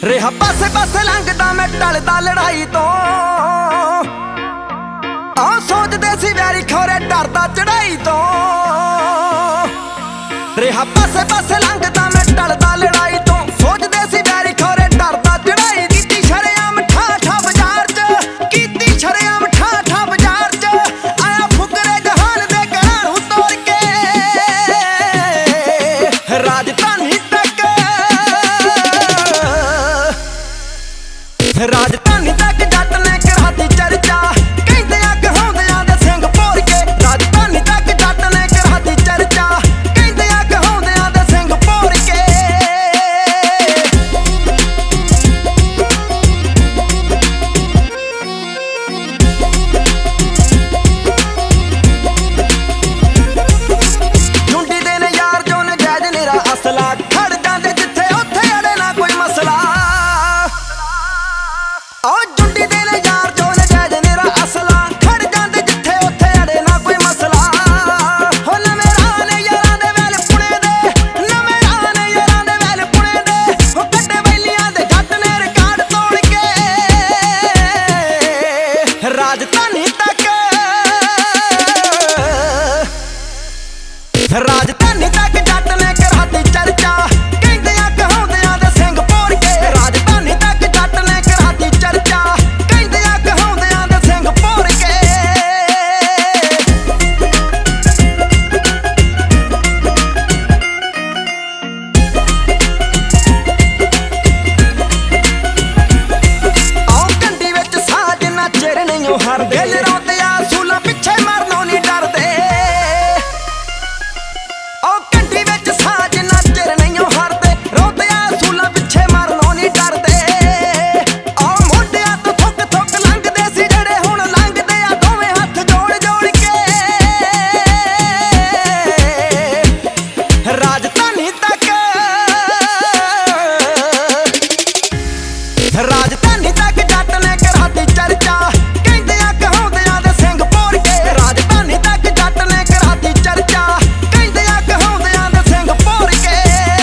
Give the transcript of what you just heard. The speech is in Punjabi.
ਰਿਹਾ ਪਾਸੇ ਪਾਸੇ ਲੰਘਦਾ ਮੈਂ ਟਲਦਾ ਲੜਾਈ ਤੋਂ। ਆ ਸੋਚਦੇ ਸੀ ਵੈਰੀ ਖੋਰੇ ਡਰਦਾ ਚੜਾਈ ਤੋਂ। ਰਿਹਾ ਪਾਸੇ ਪਾਸੇ ਲੰਘਦਾ ਮੈਂ ਟਲਦਾ ਲੜਾਈ ਤੋਂ। ਸੋਚਦੇ ਸੀ ਵੈਰੀ ਖੋਰੇ ਡਰਦਾ ਚੜਾਈ। ਕੀਤੀ ਸ਼ਰੇਆਮ ਠਾਠਾ ਬਾਜ਼ਾਰ ਚ, ਕੀਤੀ ਸ਼ਰੇਆਮ ਠਾਠਾ ਬਾਜ਼ਾਰ ਚ। ਆਇਆ ਫੁਕਰੇ ਜਹਾਨ ਦੇ ਘਰਾਂ ਨੂੰ ਤੋੜ ਕੇ ਰਾਜਧਾਨੀ ਤੱਕ, ਰਾਜਧਾਨੀ ਤੱਕ ਜੱਟ ਨੇ ਕਰਾਤੀ ਚਰਚਾ। ਕਹਿੰਦੇ ਆ ਕਹਾਉਂਦਿਆਂ ਦੇ ਸਿੰਘ ਭੋਰ ਕੇ। ਰਾਜਧਾਨੀ ਤੱਕ ਜੱਟ ਨੇ ਕਰਾਤੀ ਚਰਚਾ। ਕਹਿੰਦੇ ਆ ਕਹਾਉਂਦਿਆਂ ਦੇ ਸਿੰਘ ਭੋਰ ਕੇ। ਜੁੰਡੀ ਦੇ ਨੇ ਯਾਰ ਜੋ ਨਜਾਇਜ਼ ਨਿਰਾ ਅਸਲਾ। ਖੜ ਜਾਂਦੇ ਜਿੱਥੇ ਉੱਥੇ ਅੜੇ ਨਾ ਕੋਈ ਮਸਲਾ। ਆ ਜੁੰਡੀ ਦੇ ਨੇ ਯਾਰ ਜੋ ਨਜਾਇਜ਼ ਨਿਰਾ ਅਸਲਾ। ਖੜ ਜਾਂਦੇ ਜਿੱਥੇ ਉੱਥੇ ਅੜੇ ਨਾ ਕੋਈ ਮਸਲਾ। ਹੋ ਨਵੇਂ ਰਾਹ ਨੇ ਯਾਰਾਂ ਦੇ ਵੈਲ ਪੁਣੇ ਦੇ, ਨਵੇਂ ਰਾਹ ਨੇ ਯਾਰਾਂ ਦੇ ਵੈਲ ਪੁਣੇ ਦੇ। ਹੋ ਕੱਢੇ ਵੈਲੀਆਂ ਦੇ ਜੱਟ ਨੇ ਰਿਕਾਰਡ ਤੋੜ ਕੇ ਰਾਜਧਾਨੀ ਤੱਕ, ਰਾਜਧਾਨੀ ਤੱਕ ਜੱਟ ਨੇ ਕਰਾਤੀ ਚਰਚਾ।